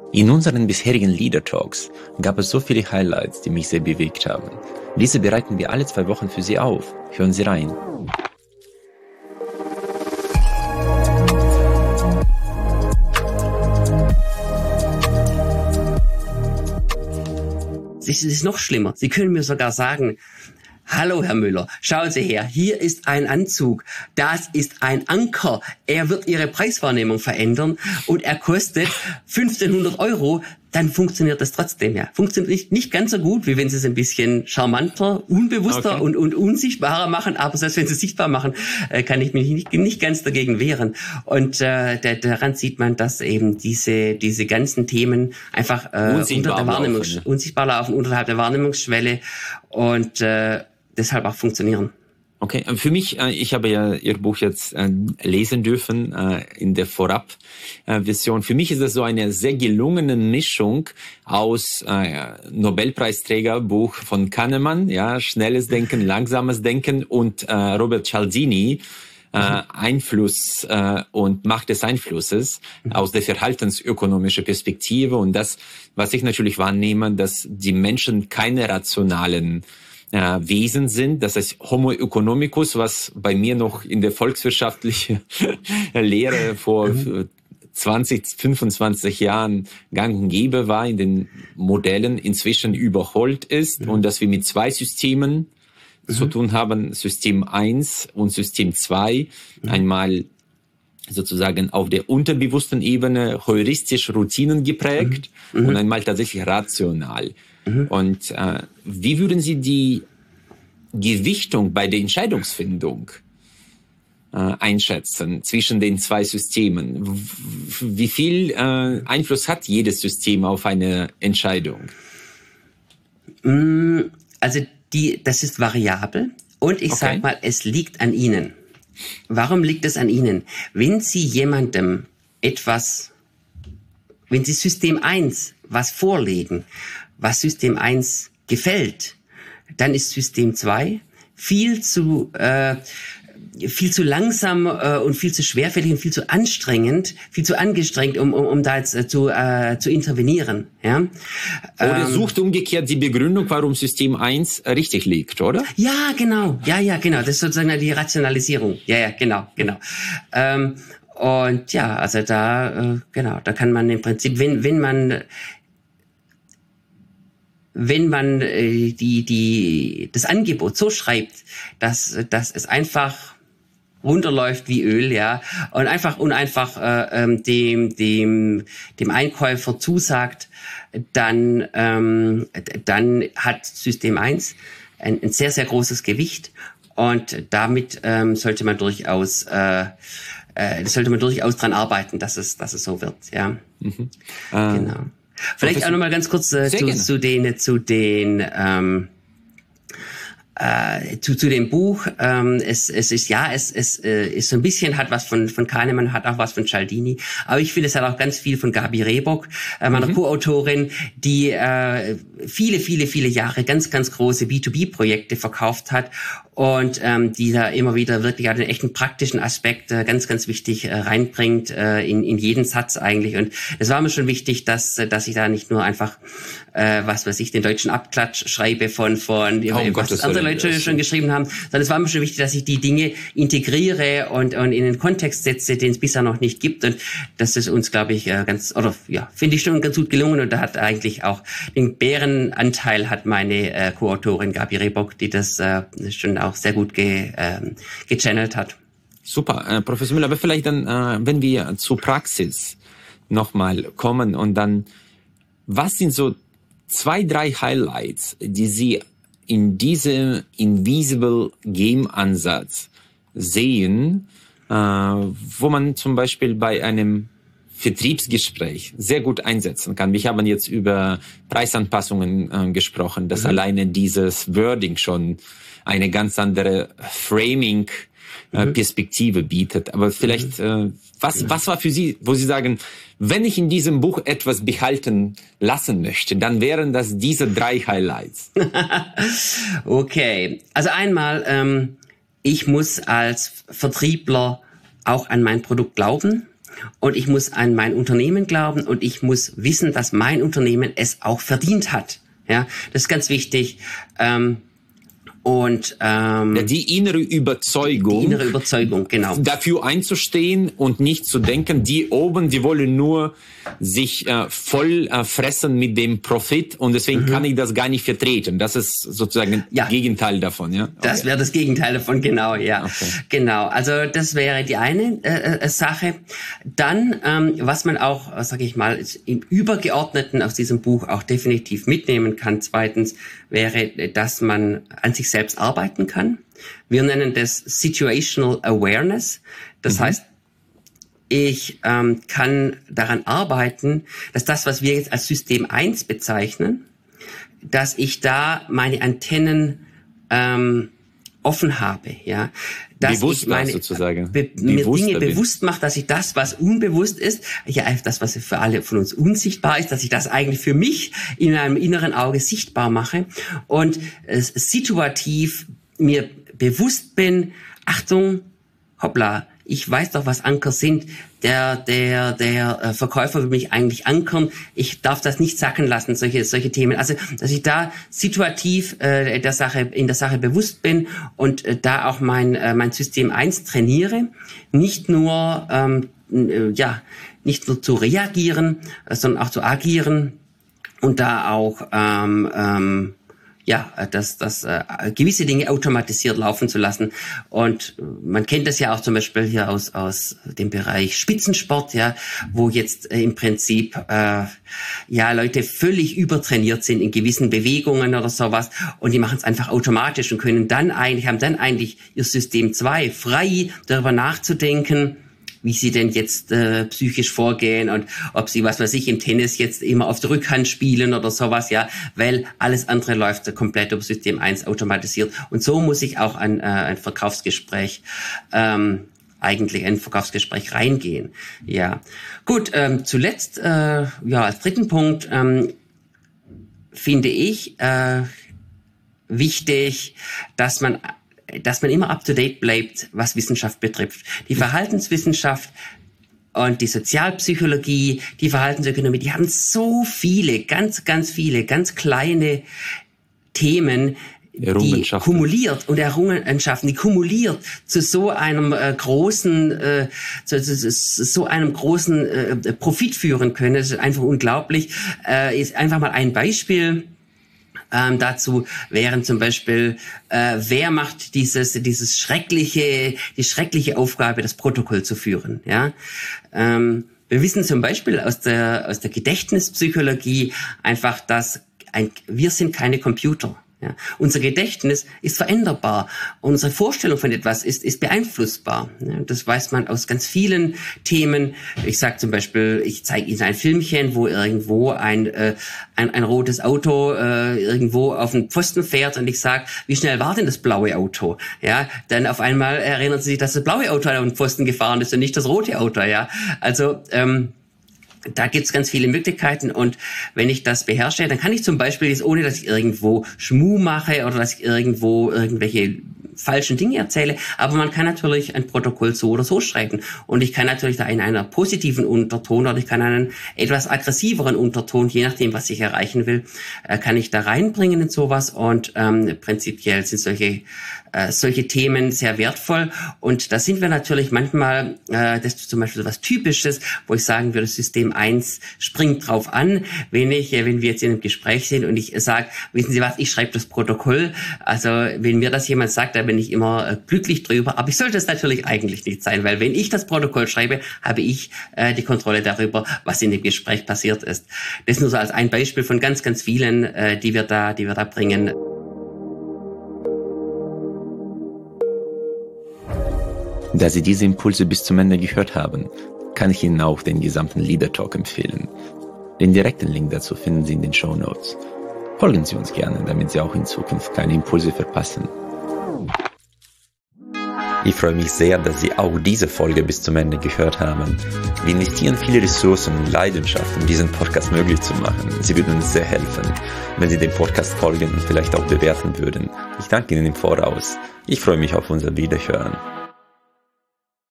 In unseren bisherigen Leader Talks gab es so viele Highlights, die mich sehr bewegt haben. Diese bereiten wir alle 2 Wochen für Sie auf. Hören Sie rein. Es ist noch schlimmer. Sie können mir sogar sagen: Hallo, Herr Müller, schauen Sie her, hier ist ein Anzug, das ist ein Anker, er wird Ihre Preiswahrnehmung verändern und er kostet 1.500 €, dann funktioniert das trotzdem, ja. Funktioniert nicht ganz so gut, wie wenn Sie es ein bisschen charmanter, unbewusster und unsichtbarer machen, aber selbst wenn Sie es sichtbar machen, kann ich mich nicht ganz dagegen wehren. Und daran sieht man, dass eben diese ganzen Themen einfach unsichtbar laufen, unterhalb der Wahrnehmungsschwelle und deshalb auch funktionieren. Okay, für mich, ich habe ja Ihr Buch jetzt lesen dürfen in der Vorab-Version. Für mich ist das so eine sehr gelungene Mischung aus Nobelpreisträgerbuch von Kahneman, ja, schnelles Denken, langsames Denken, und Robert Cialdini, Einfluss und Macht des Einflusses aus der verhaltensökonomischen Perspektive. Und das, was ich natürlich wahrnehme, dass die Menschen keine rationalen Wesen sind. Das heißt Homo economicus, was bei mir noch in der volkswirtschaftlichen Lehre vor 20, 25 Jahren gang und gäbe war, in den Modellen inzwischen überholt ist, und dass wir mit 2 Systemen zu tun haben, System 1 und System 2, einmal sozusagen auf der unterbewussten Ebene heuristisch Routinen geprägt und einmal tatsächlich rational. Und wie würden Sie die Gewichtung bei der Entscheidungsfindung einschätzen zwischen den 2 Systemen? Wie viel Einfluss hat jedes System auf eine Entscheidung? Also das ist variabel, und ich sag mal, es liegt an Ihnen. Warum liegt es an Ihnen? Wenn Sie jemandem wenn Sie System 1 was vorlegen, was System 1 gefällt, dann ist System 2 viel zu langsam und viel zu schwerfällig und viel zu angestrengt, um da jetzt zu intervenieren. Ja? Oder sucht umgekehrt die Begründung, warum System 1 richtig liegt, oder? Ja, genau. Ja, genau. Das ist sozusagen die Rationalisierung. Ja, genau. Und ja, also da kann man im Prinzip, wenn man das Angebot so schreibt, dass es einfach runterläuft wie Öl, ja, und einfach dem Einkäufer zusagt, dann hat System 1 ein sehr, sehr großes Gewicht, und damit sollte man durchaus dran arbeiten, dass es so wird, ja. Genau. Vielleicht auch noch mal ganz kurz zu dem Buch. Es ist so ein bisschen, hat was von Kahneman, hat auch was von Cialdini, aber ich finde, es hat auch ganz viel von Gabi Rehbock, meiner Co-Autorin, die viele Jahre ganz, ganz große B2B-Projekte verkauft hat, und die da immer wieder wirklich einen echten praktischen Aspekt ganz, ganz wichtig reinbringt in jeden Satz eigentlich. Und es war mir schon wichtig, dass ich da nicht nur einfach den deutschen Abklatsch schreibe von was andere Leute schon geschrieben haben, sondern es war mir schon wichtig, dass ich die Dinge integriere und in den Kontext setze, den es bisher noch nicht gibt. Und das ist uns, glaube ich, finde ich schon ganz gut gelungen. Und da hat eigentlich auch den Bärenanteil hat meine Co-Autorin Gabi Rehbock, die das schon auch sehr gut gechannelt hat. Super, Professor Müller, aber vielleicht dann, wenn wir zur Praxis nochmal kommen, und dann, was sind so 2, 3 Highlights, die Sie in diesem Invisible Game Ansatz sehen, wo man zum Beispiel bei einem Vertriebsgespräch sehr gut einsetzen kann? Wir haben jetzt über Preisanpassungen gesprochen, dass alleine dieses Wording schon eine ganz andere Framing-Perspektive bietet. Aber vielleicht, was war für Sie, wo Sie sagen, wenn ich in diesem Buch etwas behalten lassen möchte, dann wären das diese 3 Highlights? Okay, also einmal, ich muss als Vertriebler auch an mein Produkt glauben. und ich muss an mein Unternehmen glauben und ich muss wissen, dass mein Unternehmen es auch verdient hat. Ja, das ist ganz wichtig. Die innere Überzeugung, genau. Dafür einzustehen und nicht zu denken, die oben, die wollen nur sich voll fressen mit dem Profit und deswegen kann ich das gar nicht vertreten. Das ist sozusagen das Gegenteil davon, ja? Okay. Das wäre das Gegenteil davon, genau, ja. Okay. Genau, also das wäre die eine Sache. Dann, was man auch, sage ich mal, im Übergeordneten aus diesem Buch auch definitiv mitnehmen kann, zweitens, wäre, dass man an sich selbst arbeiten kann. Wir nennen das Situational Awareness. Das heißt, ich kann daran arbeiten, dass das, was wir jetzt als System 1 bezeichnen, dass ich da meine Antennen offen habe, ja. Dass bewusst ich meine, sozusagen. Mir Dinge bewusst mache, dass ich das, was unbewusst ist, ja, das, was für alle von uns unsichtbar ist, dass ich das eigentlich für mich in einem inneren Auge sichtbar mache und situativ mir bewusst bin, Achtung, hoppla, ich weiß doch, was Anker sind. Der Verkäufer will mich eigentlich ankern. Ich darf das nicht sacken lassen, solche Themen. Also, dass ich da situativ in der Sache bewusst bin und da auch mein System 1 trainiere. Nicht nur zu reagieren, sondern auch zu agieren und da auch gewisse Dinge automatisiert laufen zu lassen. Und man kennt das ja auch zum Beispiel hier aus dem Bereich Spitzensport, ja, wo jetzt im Prinzip Leute völlig übertrainiert sind in gewissen Bewegungen oder sowas und die machen es einfach automatisch und haben dann eigentlich ihr System 2 frei, darüber nachzudenken, wie sie denn jetzt psychisch vorgehen und ob sie, was weiß ich, im Tennis jetzt immer auf der Rückhand spielen oder sowas, ja, weil alles andere läuft komplett über System 1 automatisiert. Und so muss ich auch ein Verkaufsgespräch reingehen. Ja, gut. Zuletzt, als dritten Punkt finde ich wichtig, dass man immer up-to-date bleibt, was Wissenschaft betrifft. Die Verhaltenswissenschaft und die Sozialpsychologie, die Verhaltensökonomie, die haben so viele, ganz viele, ganz kleine Themen, die kumuliert und Errungenschaften, die kumuliert zu so einem großen Profit führen können. Das ist einfach unglaublich. Ist einfach mal ein Beispiel. Dazu wären zum Beispiel, wer macht die schreckliche Aufgabe, das Protokoll zu führen, ja? Wir wissen zum Beispiel aus der Gedächtnispsychologie einfach, dass wir sind keine Computer. Ja, unser Gedächtnis ist veränderbar. Unsere Vorstellung von etwas ist beeinflussbar. Ja, das weiß man aus ganz vielen Themen. Ich sage zum Beispiel, ich zeige Ihnen ein Filmchen, wo irgendwo ein rotes Auto irgendwo auf den Pfosten fährt und ich sage, wie schnell war denn das blaue Auto? Ja, dann auf einmal erinnern Sie sich, dass das blaue Auto auf den Pfosten gefahren ist und nicht das rote Auto. Ja, also da gibt's ganz viele Möglichkeiten und wenn ich das beherrsche, dann kann ich zum Beispiel jetzt, ohne dass ich irgendwo Schmuh mache oder dass ich irgendwo irgendwelche falschen Dinge erzähle, aber man kann natürlich ein Protokoll so oder so schreiben und ich kann natürlich da in einer positiven Unterton oder ich kann einen etwas aggressiveren Unterton, je nachdem, was ich erreichen will, kann ich da reinbringen in sowas und prinzipiell sind solche Themen sehr wertvoll und da sind wir natürlich manchmal, das ist zum Beispiel so was Typisches, wo ich sagen würde, System 1 springt drauf an, wenn wir jetzt in einem Gespräch sind und ich sage, wissen Sie was, ich schreibe das Protokoll, also wenn mir das jemand sagt, da bin ich immer glücklich drüber, aber ich sollte es natürlich eigentlich nicht sein, weil wenn ich das Protokoll schreibe, habe ich die Kontrolle darüber, was in dem Gespräch passiert ist. Das nur so als ein Beispiel von ganz vielen, die wir da bringen. Da Sie diese Impulse bis zum Ende gehört haben, kann ich Ihnen auch den gesamten Leader Talk empfehlen. Den direkten Link dazu finden Sie in den Shownotes. Folgen Sie uns gerne, damit Sie auch in Zukunft keine Impulse verpassen. Ich freue mich sehr, dass Sie auch diese Folge bis zum Ende gehört haben. Wir investieren viele Ressourcen und Leidenschaft, um diesen Podcast möglich zu machen. Sie würden uns sehr helfen, wenn Sie dem Podcast folgen und vielleicht auch bewerten würden. Ich danke Ihnen im Voraus. Ich freue mich auf unser Wiederhören.